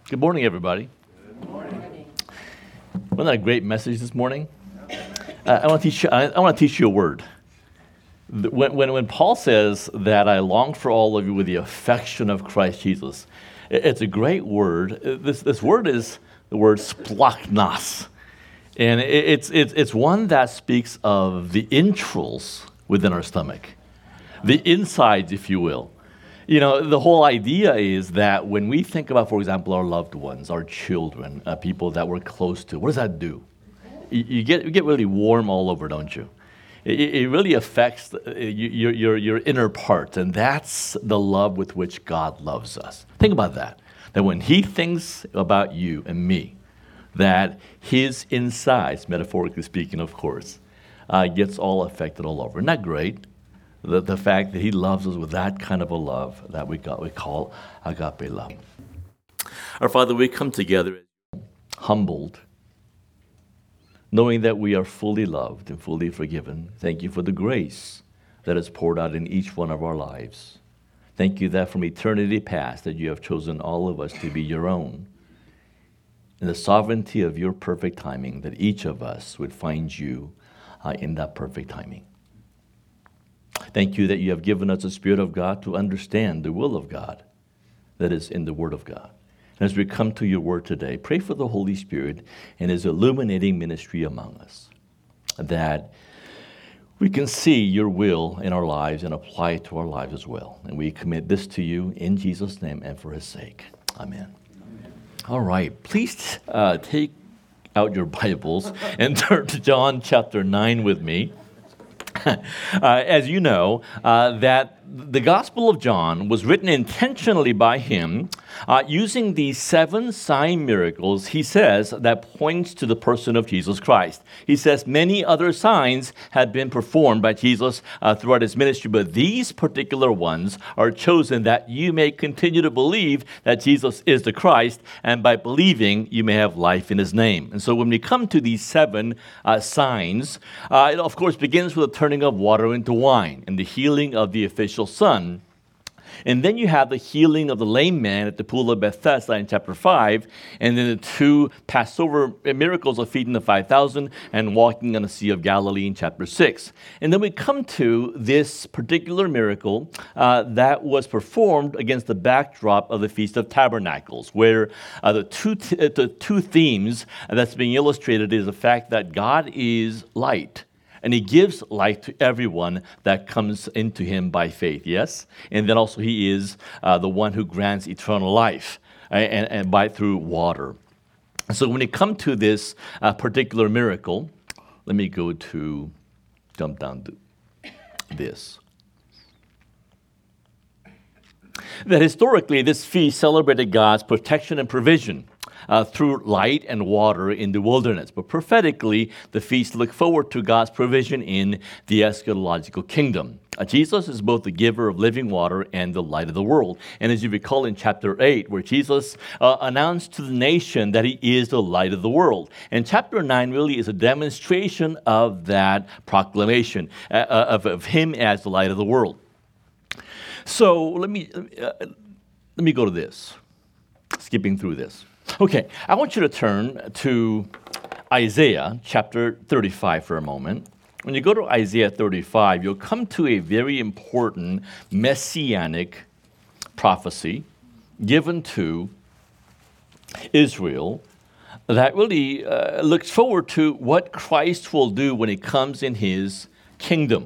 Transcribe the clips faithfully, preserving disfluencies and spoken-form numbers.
Good morning, everybody. Good morning. Wasn't that a great message this morning? Uh, I want to teach you. I, I want to teach you a word. When, when when Paul says that I long for all of you with the affection of Christ Jesus, it, it's a great word. This this word is the word splachnos, and it, it's it's it's one that speaks of the entrails within our stomach, the insides, if you will. You know, the whole idea is that when we think about, for example, our loved ones, our children, uh, people that we're close to, what does that do? You, you get you get really warm all over, don't you? It, it really affects the, your, your, your inner part, and that's the love with which God loves us. Think about that, that when he thinks about you and me, that his insides, metaphorically speaking, of course, uh, gets all affected all over. Isn't that great? The, the fact that he loves us with that kind of a love that we got, we call agape love. Our Father, we come together humbled, knowing that we are fully loved and fully forgiven. Thank you for the grace that is poured out in each one of our lives. Thank you that from eternity past that you have chosen all of us to be your own. In the sovereignty of your perfect timing, that each of us would find you uh, in that perfect timing. Thank you that you have given us the Spirit of God to understand the will of God that is in the Word of God. And as we come to your Word today, pray for the Holy Spirit and his illuminating ministry among us, that we can see your will in our lives and apply it to our lives as well. And we commit this to you in Jesus' name and for his sake. Amen. Amen. All right, please uh, take out your Bibles and turn to John chapter nine with me. Uh, as you know, uh, that the Gospel of John was written intentionally by him uh, using these seven sign miracles, he says, that points to the person of Jesus Christ. He says many other signs had been performed by Jesus uh, throughout his ministry, but these particular ones are chosen that you may continue to believe that Jesus is the Christ, and by believing, you may have life in his name. And so when we come to these seven uh, signs, uh, it of course begins with the turning of water into wine and the healing of the official son. And then you have the healing of the lame man at the pool of Bethesda in chapter five, and then the two Passover miracles of feeding the five thousand and walking on the Sea of Galilee in chapter six. And then we come to this particular miracle uh, that was performed against the backdrop of the Feast of Tabernacles, where uh, the, two t- the two themes that's being illustrated is the fact that God is light, and he gives light to everyone that comes into him by faith, yes? And then also he is uh, the one who grants eternal life and, and by through water. So when you come to this uh, particular miracle, let me go to, jump down to this. That historically this feast celebrated God's protection and provision Uh, through light and water in the wilderness. But prophetically, the feast looked forward to God's provision in the eschatological kingdom. Uh, Jesus is both the giver of living water and the light of the world. And as you recall in chapter eight, where Jesus uh, announced to the nation that he is the light of the world. And chapter nine really is a demonstration of that proclamation, uh, of, of him as the light of the world. So let me, uh, let me go to this, skipping through this. Okay, I want you to turn to Isaiah chapter thirty-five for a moment. When you go to Isaiah thirty-five, you'll come to a very important messianic prophecy given to Israel that really uh, looks forward to what Christ will do when he comes in his kingdom.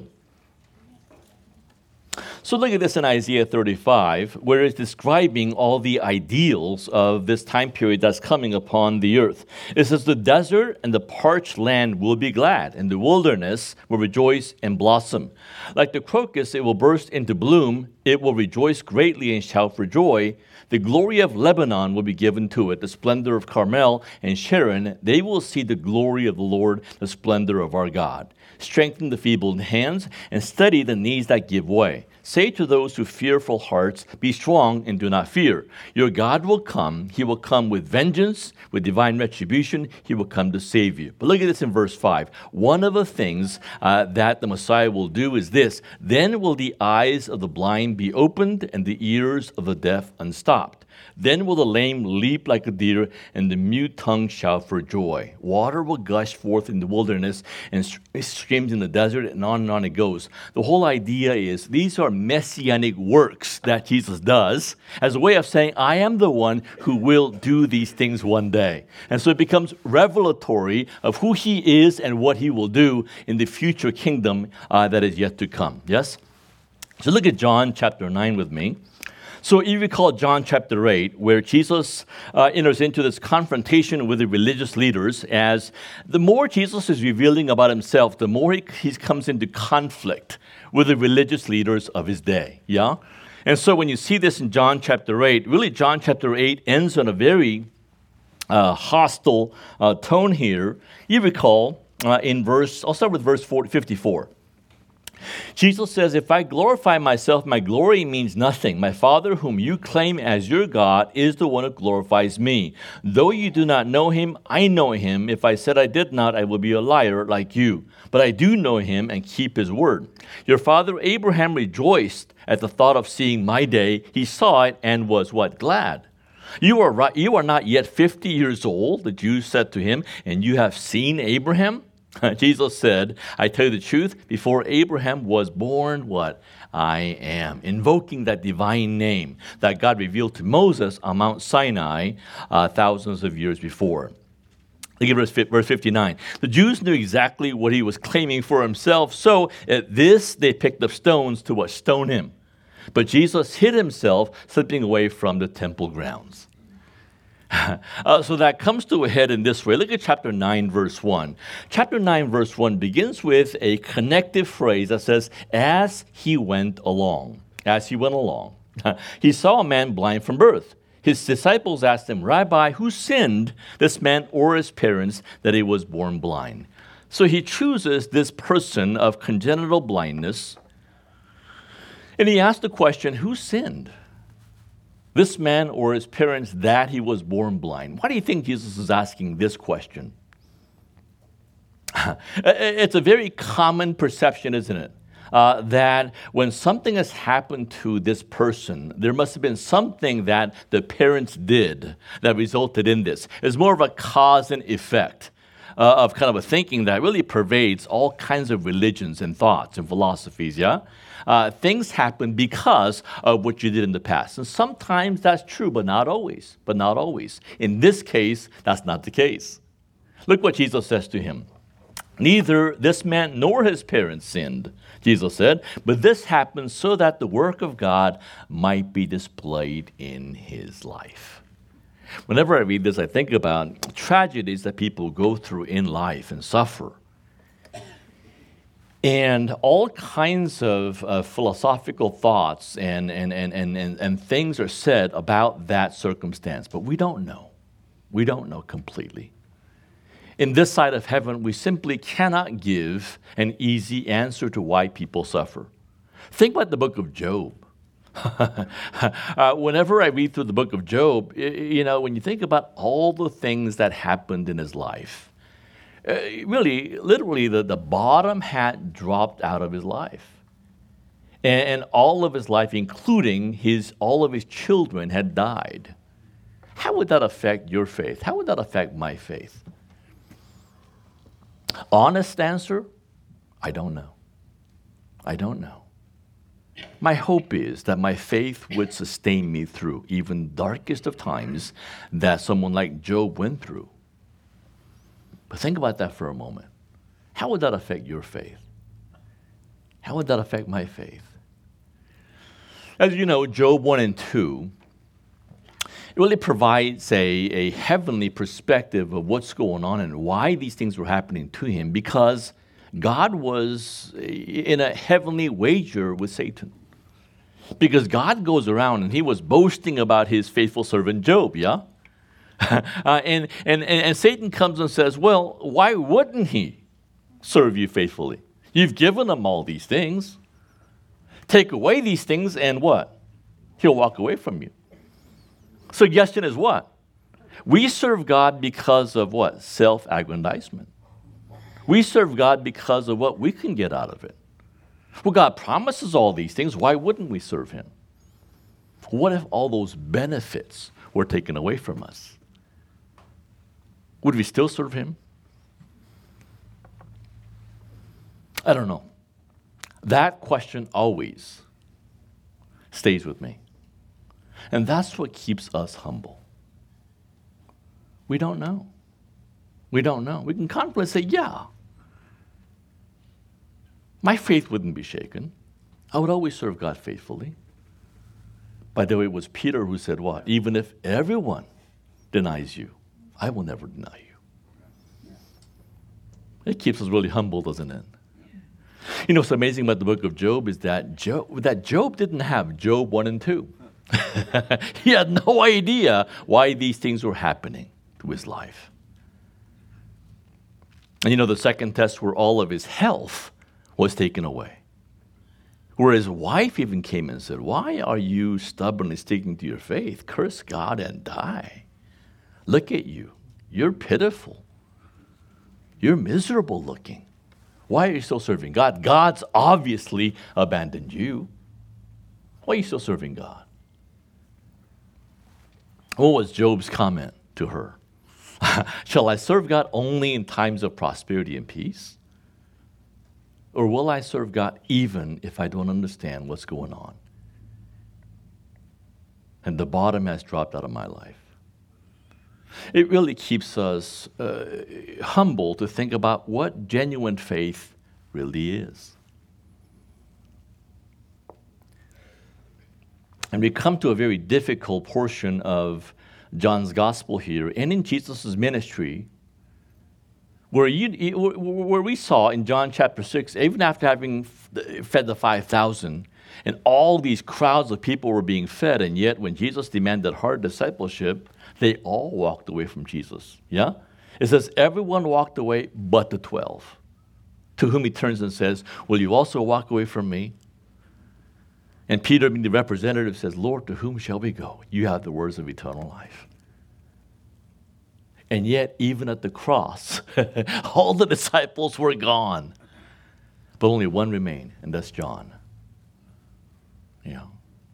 So look at this in Isaiah thirty-five, where it's describing all the ideals of this time period that's coming upon the earth. It says, the desert and the parched land will be glad, and the wilderness will rejoice and blossom. Like the crocus, it will burst into bloom. It will rejoice greatly and shout for joy. The glory of Lebanon will be given to it, the splendor of Carmel and Sharon. They will see the glory of the Lord, the splendor of our God. Strengthen the feeble hands and steady the knees that give way. Say to those who fearful hearts, be strong and do not fear. Your God will come. He will come with vengeance, with divine retribution. He will come to save you. But look at this in verse five. One of the things uh, that the Messiah will do is this. Then will the eyes of the blind be opened and the ears of the deaf unstopped. Then will the lame leap like a deer, and the mute tongue shout for joy. Water will gush forth in the wilderness, and streams in the desert, and on and on it goes. The whole idea is these are messianic works that Jesus does as a way of saying, I am the one who will do these things one day. And so it becomes revelatory of who he is and what he will do in the future kingdom uh, that is yet to come. Yes? So look at John chapter nine with me. So if you recall John chapter eight, where Jesus uh, enters into this confrontation with the religious leaders, as the more Jesus is revealing about himself, the more he, he comes into conflict with the religious leaders of his day. Yeah? And so when you see this in John chapter eight, really John chapter eight ends on a very uh, hostile uh, tone here. You recall uh, in verse, I'll start with verse fifty-four. Jesus says, if I glorify myself, my glory means nothing. My Father, whom you claim as your God, is the one who glorifies me. Though you do not know him, I know him. If I said I did not, I will be a liar like you. But I do know him and keep his word. Your father Abraham rejoiced at the thought of seeing my day. He saw it and was what? Glad. You are right, you are not yet fifty years old, the Jews said to him, and you have seen Abraham? Jesus said, I tell you the truth, before Abraham was born, what? I am. Invoking that divine name that God revealed to Moses on Mount Sinai uh, thousands of years before. Look at verse, verse fifty-nine. The Jews knew exactly what he was claiming for himself, so at this they picked up stones to what? Stone him. But Jesus hid himself, slipping away from the temple grounds. Uh, so that comes to a head in this way. Look at chapter nine, verse one. Chapter nine, verse one begins with a connective phrase that says, as he went along. As he went along. He saw a man blind from birth. His disciples asked him, Rabbi, who sinned, this man or his parents, that he was born blind? So he chooses this person of congenital blindness, and he asked the question, who sinned? This man or his parents that he was born blind? Why do you think Jesus is asking this question? It's a very common perception, isn't it? Uh, that when something has happened to this person, there must have been something that the parents did that resulted in this. It's more of a cause and effect uh, of kind of a thinking that really pervades all kinds of religions and thoughts and philosophies, yeah? Uh, things happen because of what you did in the past. And sometimes that's true, but not always. But not always. In this case, that's not the case. Look what Jesus says to him. Neither this man nor his parents sinned, Jesus said, but this happened so that the work of God might be displayed in his life. Whenever I read this, I think about tragedies that people go through in life and suffer. And all kinds of uh, philosophical thoughts and, and, and, and, and, and things are said about that circumstance, but we don't know. We don't know completely. In this side of heaven, we simply cannot give an easy answer to why people suffer. Think about the book of Job. uh, whenever I read through the book of Job, you know, when you think about all the things that happened in his life, Uh, really, literally, the, the bottom had dropped out of his life. And, and all of his life, including his, all of his children, had died. How would that affect your faith? How would that affect my faith? Honest answer, I don't know. I don't know. My hope is that my faith would sustain me through even darkest of times that someone like Job went through. But think about that for a moment. How would that affect your faith? How would that affect my faith? As you know, Job one and two, it really provides a, a heavenly perspective of what's going on and why these things were happening to him, because God was in a heavenly wager with Satan. Because God goes around and he was boasting about his faithful servant Job, yeah? uh, and, and, and Satan comes and says, well, why wouldn't he serve you faithfully? You've given him all these things. Take away these things and what? He'll walk away from you. Suggestion is what? We serve God because of what? Self-aggrandizement. We serve God because of what we can get out of it. Well, God promises all these things. Why wouldn't we serve him? What if all those benefits were taken away from us? Would we still serve him? I don't know. That question always stays with me. And that's what keeps us humble. We don't know. We don't know. We can confidently say, yeah, my faith wouldn't be shaken. I would always serve God faithfully. By the way, it was Peter who said what? Even if everyone denies you, I will never deny you. It keeps us really humble, doesn't it? You know what's amazing about the book of Job is that Job, that Job didn't have Job one and two. He had no idea why these things were happening to his life. And you know, the second test where all of his health was taken away. Where his wife even came and said, why are you stubbornly sticking to your faith? Curse God and die. Look at you. You're pitiful. You're miserable looking. Why are you still serving God? God's obviously abandoned you. Why are you still serving God? What was Job's comment to her? Shall I serve God only in times of prosperity and peace? Or will I serve God even if I don't understand what's going on? And the bottom has dropped out of my life. It really keeps us uh, humble to think about what genuine faith really is. And we come to a very difficult portion of John's gospel here and in Jesus' ministry, where, you, where we saw in John chapter six, even after having fed the five thousand, and all these crowds of people were being fed, and yet when Jesus demanded hard discipleship, they all walked away from Jesus. Yeah? It says everyone walked away but the twelve, to whom he turns and says, will you also walk away from me? And Peter, being the representative, says, Lord, to whom shall we go? You have the words of eternal life. And yet, even at the cross, all the disciples were gone. But only one remained, and that's John. You know.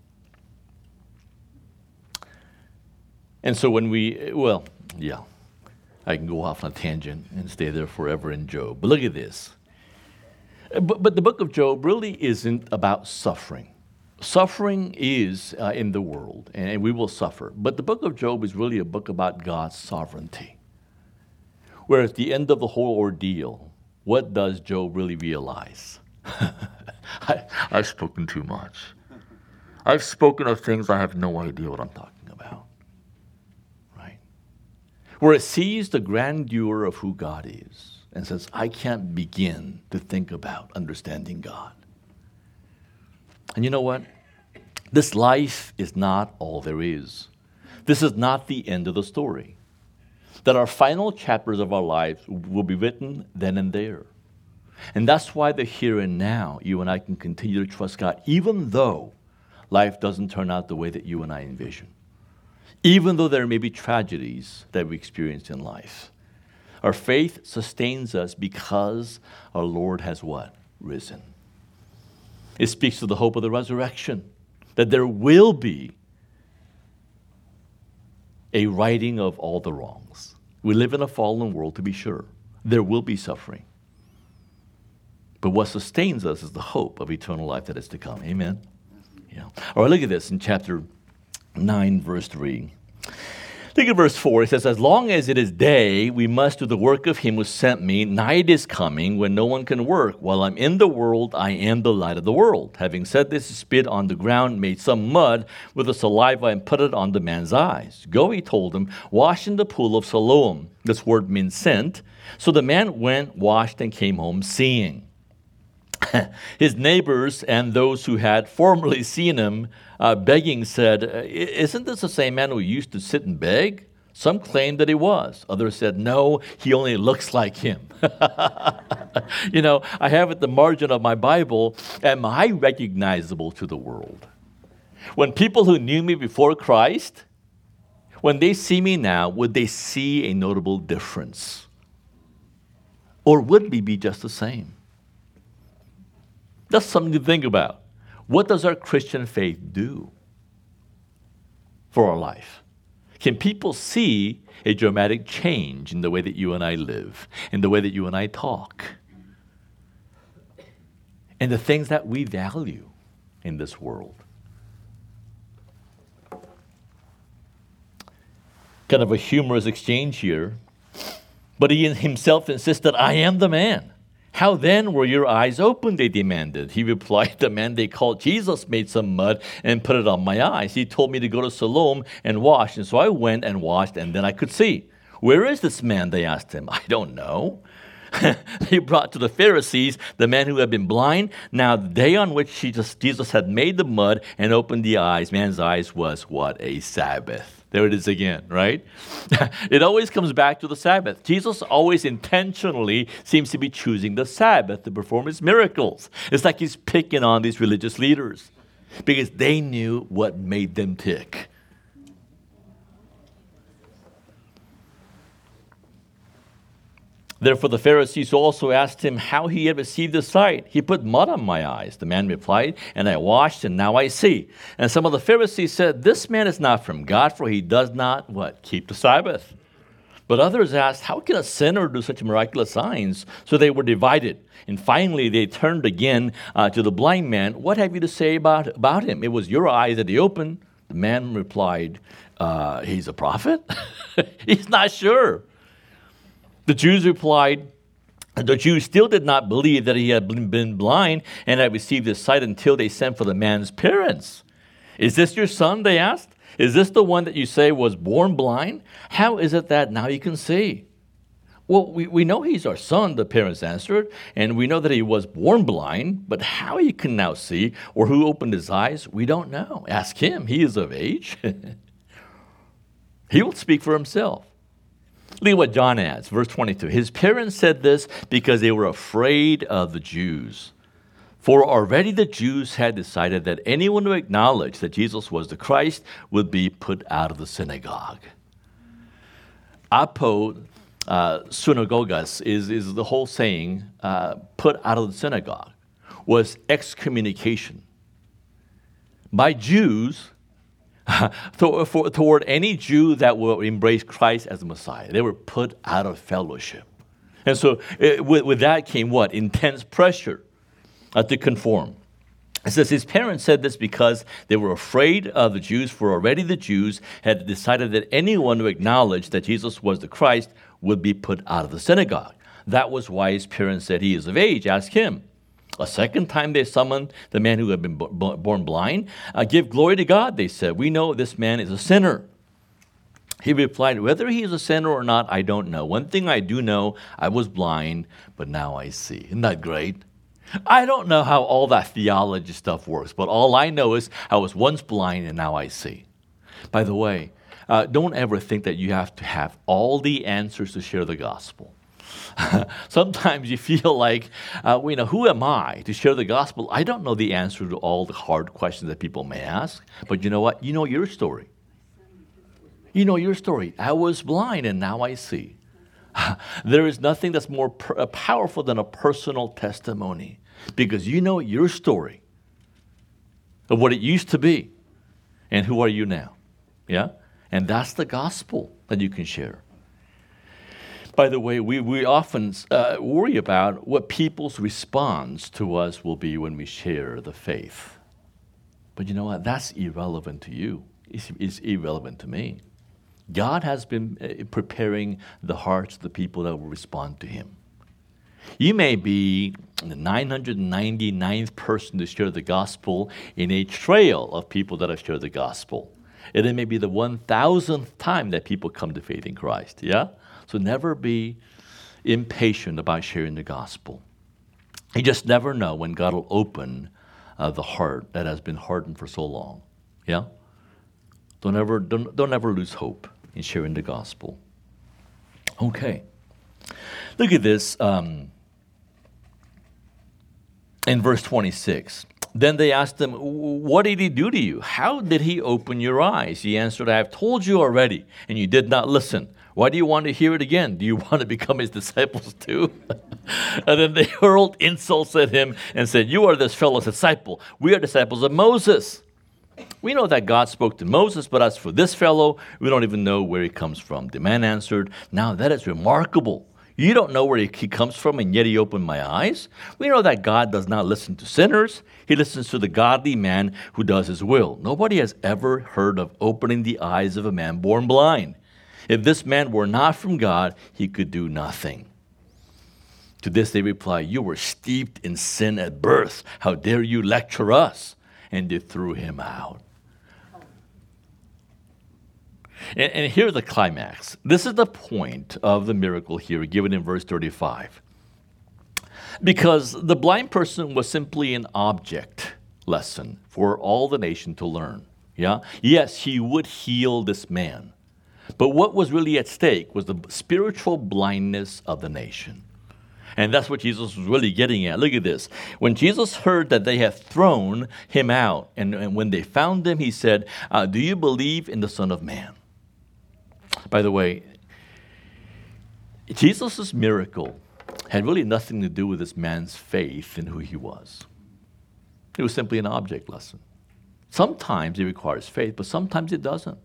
And so when we, well, yeah, I can go off on a tangent and stay there forever in Job. But look at this. But, but the book of Job really isn't about suffering. Suffering is uh, in the world, and we will suffer. But the book of Job is really a book about God's sovereignty. Where at the end of the whole ordeal, what does Job really realize? I, I've spoken too much. I've spoken of things I have no idea what I'm talking about. Right? Where it sees the grandeur of who God is and says, I can't begin to think about understanding God. And you know what? This life is not all there is. This is not the end of the story. That our final chapters of our lives will be written then and there. And that's why the here and now, you and I can continue to trust God, even though life doesn't turn out the way that you and I envision. Even though there may be tragedies that we experience in life. Our faith sustains us because our Lord has what? Risen. It speaks to the hope of the resurrection, that there will be a righting of all the wrongs. We live in a fallen world, to be sure. There will be suffering. But what sustains us is the hope of eternal life that is to come. Amen? Yeah. All right, look at this in chapter nine, verse three. Look at verse four. It says, as long as it is day, we must do the work of him who sent me. Night is coming when no one can work. While I'm in the world, I am the light of the world. Having said this, he spit on the ground, made some mud with the saliva, and put it on the man's eyes. Go, he told him, wash in the pool of Siloam. This word means sent. So the man went, washed, and came home seeing. His neighbors and those who had formerly seen him uh, begging said, isn't this the same man who used to sit and beg? Some claimed that he was. Others said, no, he only looks like him. You know, I have at the margin of my Bible, am I recognizable to the world? When people who knew me before Christ, when they see me now, would they see a notable difference? Or would we be just the same? That's something to think about. What does our Christian faith do for our life? Can people see a dramatic change in the way that you and I live, in the way that you and I talk, and the things that we value in this world? Kind of a humorous exchange here, but he himself insisted, I am the man. How then were your eyes opened, they demanded. He replied, the man they called Jesus made some mud and put it on my eyes. He told me to go to Siloam and wash, and so I went and washed, and then I could see. Where is this man, they asked him. I don't know. He brought to the Pharisees the man who had been blind. Now the day on which Jesus, Jesus had made the mud and opened the eyes, man's eyes was what? A Sabbath. There it is again, right? It always comes back to the Sabbath. Jesus always intentionally seems to be choosing the Sabbath to perform his miracles. It's like he's picking on these religious leaders because they knew what made them tick. Therefore the Pharisees also asked him how he had received his sight. He put mud on my eyes, the man replied, and I washed, and now I see. And some of the Pharisees said, this man is not from God, for he does not, what, keep the Sabbath. But others asked, how can a sinner do such miraculous signs? So they were divided. And finally they turned again uh, to the blind man. What have you to say about, about him? It was your eyes that he opened. The man replied, uh, he's a prophet? He's not sure. The Jews replied, the Jews still did not believe that he had been blind and had received his sight until they sent for the man's parents. Is this your son, they asked? Is this the one that you say was born blind? How is it that now he can see? Well, we, we know he's our son, the parents answered, and we know that he was born blind, but how he can now see or who opened his eyes, we don't know. Ask him, he is of age. He will speak for himself. Look at what John adds, verse twenty-two. His parents said this because they were afraid of the Jews. For already the Jews had decided that anyone who acknowledged that Jesus was the Christ would be put out of the synagogue. Apo uh, synagogas is, is the whole saying, uh, put out of the synagogue, was excommunication. By Jews, toward any Jew that will embrace Christ as the Messiah. They were put out of fellowship. And so it, with, with that came what? Intense pressure uh, to conform. It says his parents said this because they were afraid of the Jews, for already the Jews had decided that anyone who acknowledged that Jesus was the Christ would be put out of the synagogue. That was why his parents said, he is of age, ask him. A second time they summoned the man who had been b- born blind. Uh, Give glory to God, they said. We know this man is a sinner. He replied, whether he is a sinner or not, I don't know. One thing I do know, I was blind, but now I see. Isn't that great? I don't know how all that theology stuff works, but all I know is I was once blind and now I see. By the way, uh, don't ever think that you have to have all the answers to share the gospel. Sometimes you feel like, uh, you know, who am I to share the gospel? I don't know the answer to all the hard questions that people may ask. But you know what? You know your story. You know your story. I was blind and now I see. There is nothing that's more per- powerful than a personal testimony because you know your story of what it used to be and who are you now. Yeah? And that's the gospel that you can share. By the way, we, we often uh, worry about what people's response to us will be when we share the faith. But you know what? That's irrelevant to you. It's, it's irrelevant to me. God has been uh, preparing the hearts of the people that will respond to him. You may be the nine hundred ninety-ninth person to share the gospel in a trail of people that have shared the gospel. And it may be the one thousandth time that people come to faith in Christ, yeah? So never be impatient about sharing the gospel. You just never know when God will open uh, the heart that has been hardened for so long. Yeah? Don't ever, don't, don't ever lose hope. in sharing the gospel. Okay. Look at this um, in verse twenty-six. Then they asked him, what did he do to you? How did he open your eyes? He answered, I have told you already, and you did not listen. Why do you want to hear it again? Do you want to become his disciples too? And then they hurled insults at him and said, you are this fellow's disciple. We are disciples of Moses. We know that God spoke to Moses, but as for this fellow, we don't even know where he comes from. The man answered, now that is remarkable. You don't know where he comes from, and yet he opened my eyes? We know that God does not listen to sinners. He listens to the godly man who does his will. Nobody has ever heard of opening the eyes of a man born blind. If this man were not from God, he could do nothing. To this they reply, you were steeped in sin at birth. How dare you lecture us? And they threw him out. And, and here's the climax. This is the point of the miracle here, given in verse thirty-five. Because the blind person was simply an object lesson for all the nation to learn. Yeah? Yes, he would heal this man. But what was really at stake was the spiritual blindness of the nation. And that's what Jesus was really getting at. Look at this. When Jesus heard that they had thrown him out, and, and when they found him, he said, uh, do you believe in the Son of Man? By the way, Jesus' miracle had really nothing to do with this man's faith in who he was. It was simply an object lesson. Sometimes it requires faith, but sometimes it doesn't.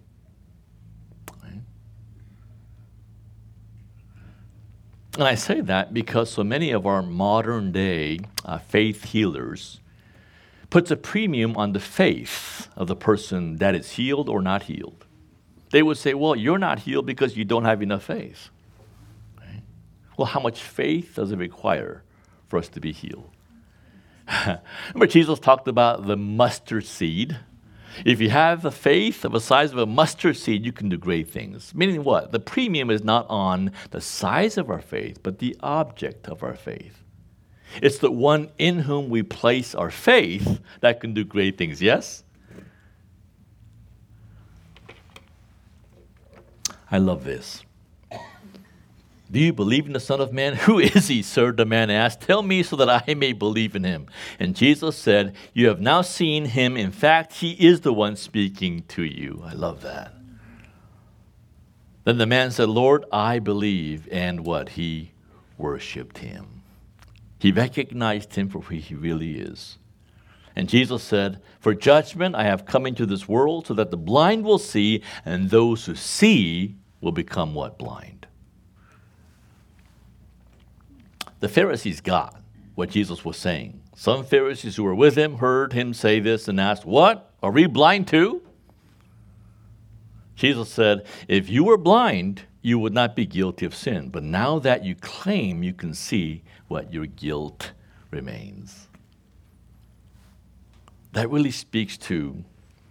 And I say that because so many of our modern day uh, faith healers puts a premium on the faith of the person that is healed or not healed. They would say, well, you're not healed because you don't have enough faith. Right? Well, how much faith does it require for us to be healed? Remember, Jesus talked about the mustard seed. If you have the faith of the size of a mustard seed, you can do great things. Meaning what? The premium is not on the size of our faith, but the object of our faith. It's the one in whom we place our faith that can do great things, yes? I love this. Do you believe in the Son of Man? Who is he, sir? The man asked. Tell me so that I may believe in him. And Jesus said, you have now seen him. In fact, he is the one speaking to you. I love that. Then the man said, Lord, I believe. And what? He worshiped him. He recognized him for who he really is. And Jesus said, for judgment I have come into this world so that the blind will see, and those who see will become what? Blind. The Pharisees got what Jesus was saying. Some Pharisees who were with him heard him say this and asked, what? Are we blind too? Jesus said, if you were blind, you would not be guilty of sin. But now that you claim you can see, what? Your guilt remains. That really speaks to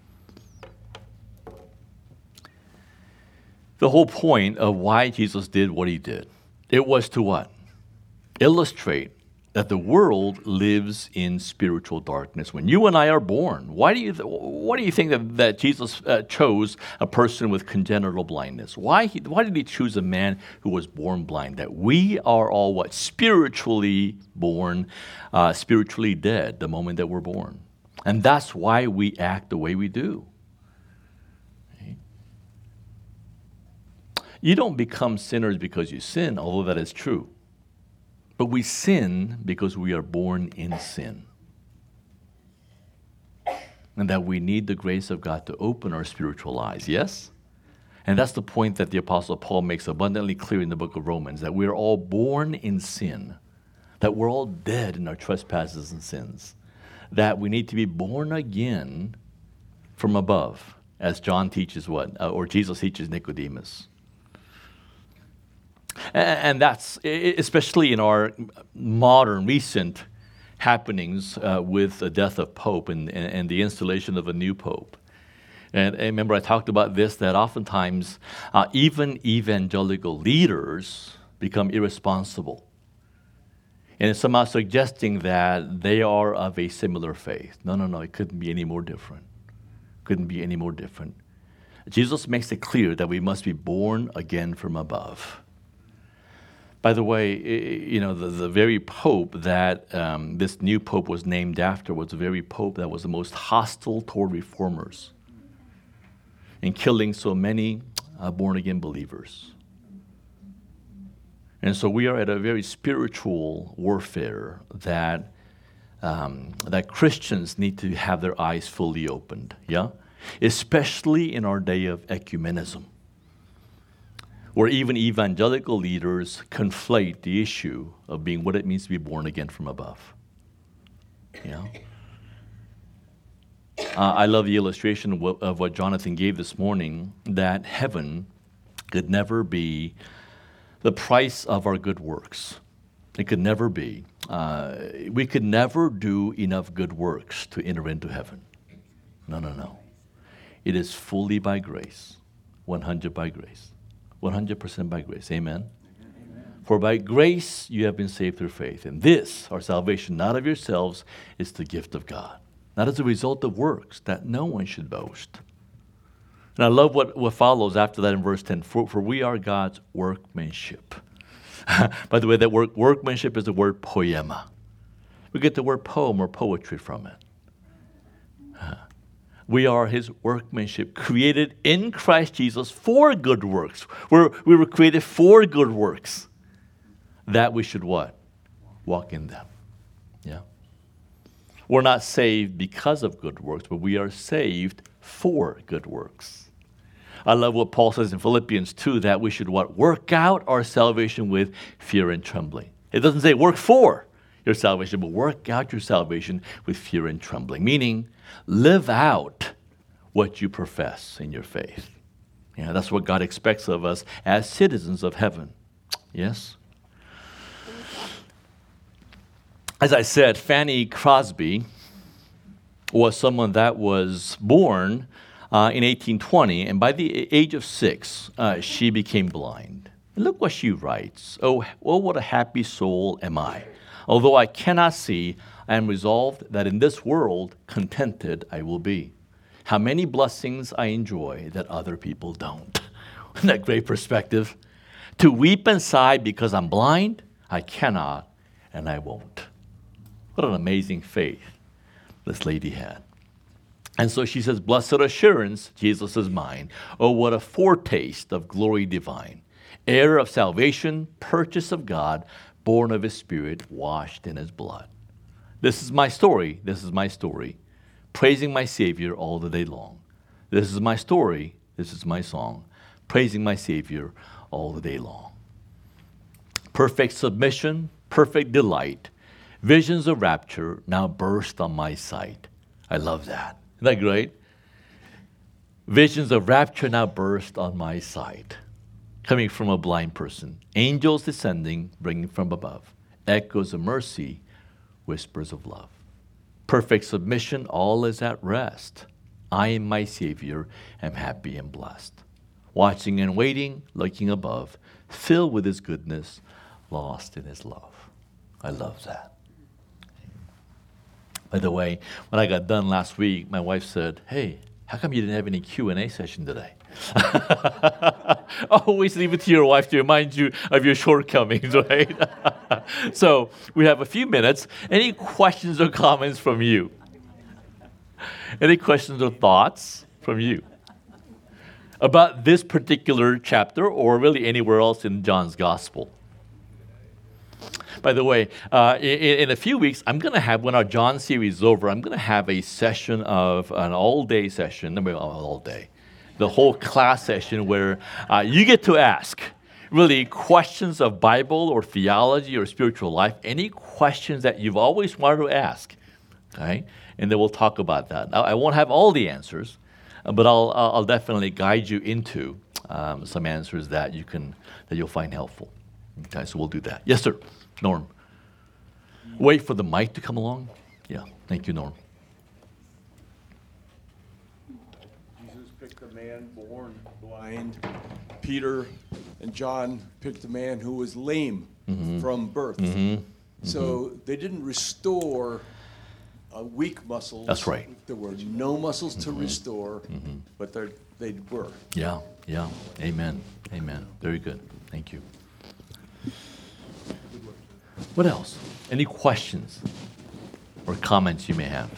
the whole point of why Jesus did what he did. It was to what? Illustrate that the world lives in spiritual darkness. When you and I are born, why do you th- why do you think that, that Jesus uh, chose a person with congenital blindness? Why he, why did he choose a man who was born blind? That we are all what? Spiritually born, uh, spiritually dead the moment that we're born. And that's why we act the way we do. Okay? You don't become sinners because you sin, although that is true. But we sin because we are born in sin. And that we need the grace of God to open our spiritual eyes, yes? And that's the point that the Apostle Paul makes abundantly clear in the book of Romans, that we're all born in sin, that we're all dead in our trespasses and sins, that we need to be born again from above, as John teaches what, uh, or Jesus teaches Nicodemus. And that's, especially in our modern, recent happenings uh, with the death of Pope and, and the installation of a new Pope. And, and remember, I talked about this, that oftentimes uh, even evangelical leaders become irresponsible. And it's somehow suggesting that they are of a similar faith. No, no, no, it couldn't be any more different. Couldn't be any more different. Jesus makes it clear that we must be born again from above. By the way, you know, the, the very pope that um, this new pope was named after was the very pope that was the most hostile toward reformers in killing so many uh, born-again believers. And so we are at a very spiritual warfare that um, that Christians need to have their eyes fully opened, yeah? Especially in our day of ecumenism, where even evangelical leaders conflate the issue of being what it means to be born again from above. You know? Uh, I love the illustration of what, of what Jonathan gave this morning, that heaven could never be the price of our good works. It could never be. Uh, we could never do enough good works to enter into heaven. No, no, no. It is fully by grace, one hundred by grace. one hundred percent by grace. Amen? Amen? For by grace you have been saved through faith. And this, our salvation, not of yourselves, is the gift of God. Not as a result of works, that no one should boast. And I love what, what follows after that in verse ten. For, for we are God's workmanship. By the way, that word workmanship is the word poema. We get the word poem or poetry from it. Uh, We are his workmanship, created in Christ Jesus for good works. We're, we were created for good works. That we should what? Walk in them. Yeah. We're not saved because of good works, but we are saved for good works. I love what Paul says in Philippians two, that we should what? Work out our salvation with fear and trembling. It doesn't say work for your salvation, but work out your salvation with fear and trembling, meaning live out what you profess in your faith. Yeah, that's what God expects of us as citizens of heaven. Yes? As I said, Fanny Crosby was someone that was born uh, in eighteen twenty, and by the age of six, uh, she became blind. And look what she writes. Oh, oh, what a happy soul am I. Although I cannot see, I am resolved that in this world contented I will be. How many blessings I enjoy that other people don't. Isn't that great perspective? To weep and sigh because I'm blind, I cannot and I won't. What an amazing faith this lady had. And so she says, blessed assurance, Jesus is mine. Oh, what a foretaste of glory divine. Heir of salvation, purchase of God, born of his spirit, washed in his blood. This is my story. This is my story. Praising my Savior all the day long. This is my story. This is my song. Praising my Savior all the day long. Perfect submission, perfect delight. Visions of rapture now burst on my sight. I love that. Isn't that great? Visions of rapture now burst on my sight. Coming from a blind person. Angels descending, bringing from above. Echoes of mercy, whispers of love. Perfect submission, all is at rest. I and my Savior am happy and blessed. Watching and waiting, looking above, filled with his goodness, lost in his love. I love that. By the way, when I got done last week, my wife said, hey, how come you didn't have any Q and A session today? Always leave it to your wife to remind you of your shortcomings, right? So we have a few minutes. Any questions or comments from you? Any questions or thoughts from you about this particular chapter or really anywhere else in John's Gospel? By the way, uh, in, in a few weeks, I'm going to have, when our John series is over, I'm going to have a session of an all-day session, I mean, all day, the whole class session where uh, you get to ask really questions of Bible or theology or spiritual life, any questions that you've always wanted to ask, okay? And then we'll talk about that. Now, I won't have all the answers, but I'll I'll definitely guide you into um, some answers that you can that you'll find helpful. Okay, so we'll do that. Yes, sir. Norm. Wait for the mic to come along. Yeah, thank you, Norm. Jesus picked a man born blind. Peter and John picked a man who was lame mm-hmm. from birth. Mm-hmm. So they didn't restore uh, weak muscles. That's right. There were no muscles to Mm-hmm. restore, mm-hmm. but they they were. Yeah, yeah. Amen. Amen. Very good. Thank you. What else? Any questions or comments you may have?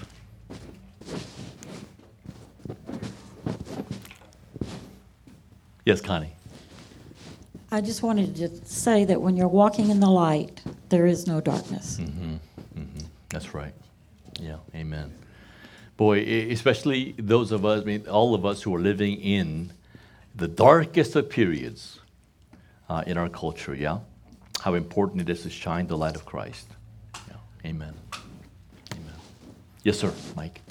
Yes, Connie. I just wanted to say that when you're walking in the light, there is no darkness. Mm-hmm. Mm-hmm. That's right. Yeah, amen. Boy, e- especially those of us, I mean, all of us who are living in the darkest of periods uh, in our culture, yeah? How important it is to shine the light of Christ. Yeah, amen. Amen. Yes, sir, Mike.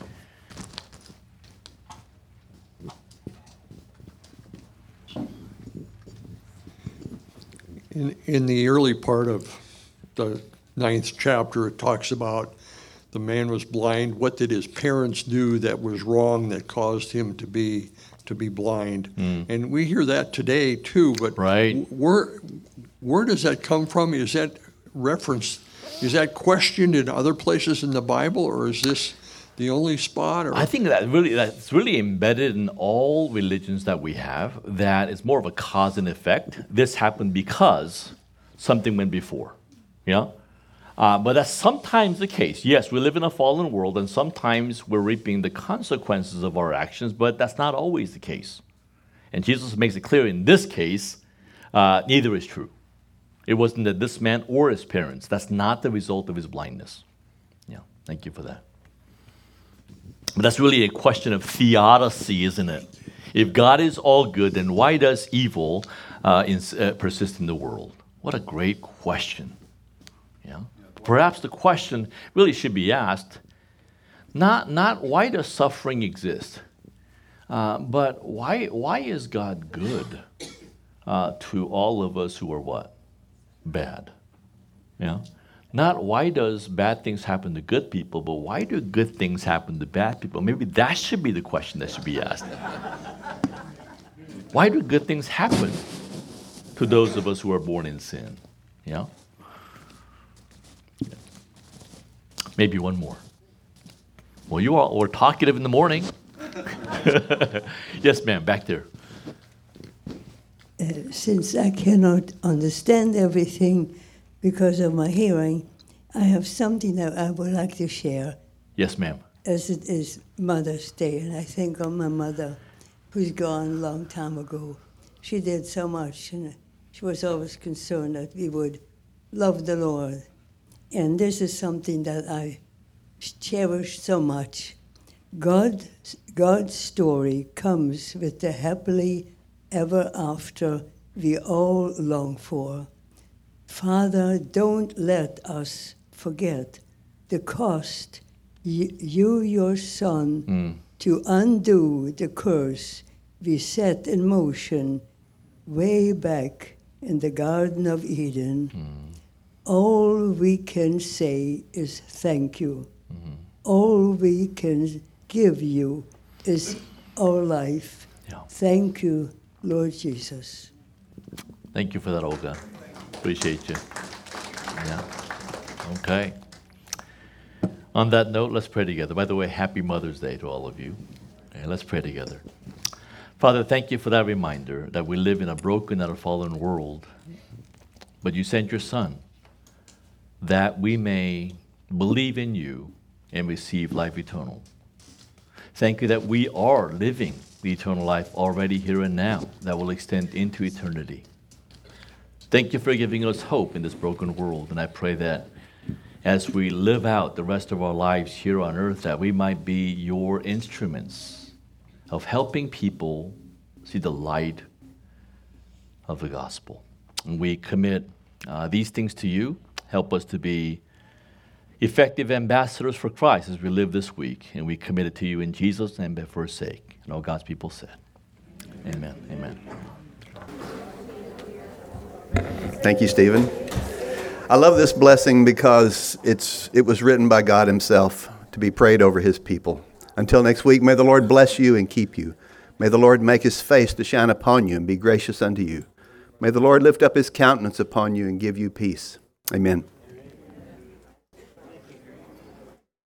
In, in the early part of the ninth chapter, it talks about the man was blind. What did his parents do that was wrong that caused him to be to be blind? Mm. And we hear that today too. But right. where where does that come from? Is that referenced? Is that questioned in other places in the Bible, or is this the only spot? Or? I think that really that's really embedded in all religions that we have, that it's more of a cause and effect. This happened because something went before. Yeah? Uh, but that's sometimes the case. Yes, we live in a fallen world, and sometimes we're reaping the consequences of our actions, but that's not always the case. And Jesus makes it clear in this case, uh, neither is true. It wasn't that this man or his parents. That's not the result of his blindness. Yeah, thank you for that. But that's really a question of theodicy, isn't it? If God is all good, then why does evil uh, in, uh, persist in the world? What a great question. Yeah. Perhaps the question really should be asked, not, not why does suffering exist, uh, but why, why is God good uh, to all of us who are what? Bad. Yeah. Not why does bad things happen to good people, but why do good things happen to bad people? Maybe that should be the question that should be asked. Why do good things happen to those of us who are born in sin? Yeah? Maybe one more. Well, you all were talkative in the morning. Yes, ma'am, back there. Uh, since I cannot understand everything because of my hearing, I have something that I would like to share. Yes, ma'am. As it is Mother's Day, and I think of my mother, who's gone a long time ago. She did so much, and she was always concerned that we would love the Lord. And this is something that I cherish so much. God, God's story comes with the happily ever after we all long for. Father, don't let us forget the cost you, you your Son, mm. to undo the curse we set in motion way back in the Garden of Eden. Mm. All we can say is thank you. Mm-hmm. All we can give you is our life. Yeah. Thank you, Lord Jesus. Thank you for that, Olga. Appreciate you. Yeah. Okay. On that note, let's pray together. By the way, happy Mother's Day to all of you. Okay, let's pray together. Father, thank you for that reminder that we live in a broken and a fallen world, but you sent your Son that we may believe in you and receive life eternal. Thank you that we are living the eternal life already here and now that will extend into eternity. Thank you for giving us hope in this broken world, and I pray that as we live out the rest of our lives here on earth, that we might be your instruments of helping people see the light of the gospel. And we commit uh, these things to you. Help us to be effective ambassadors for Christ as we live this week, and we commit it to you in Jesus' name and for his sake. And all God's people said, amen, amen. Thank you, Stephen. I love this blessing because it's it was written by God himself to be prayed over his people. Until next week, may the Lord bless you and keep you. May the Lord make his face to shine upon you and be gracious unto you. May the Lord lift up his countenance upon you and give you peace. Amen.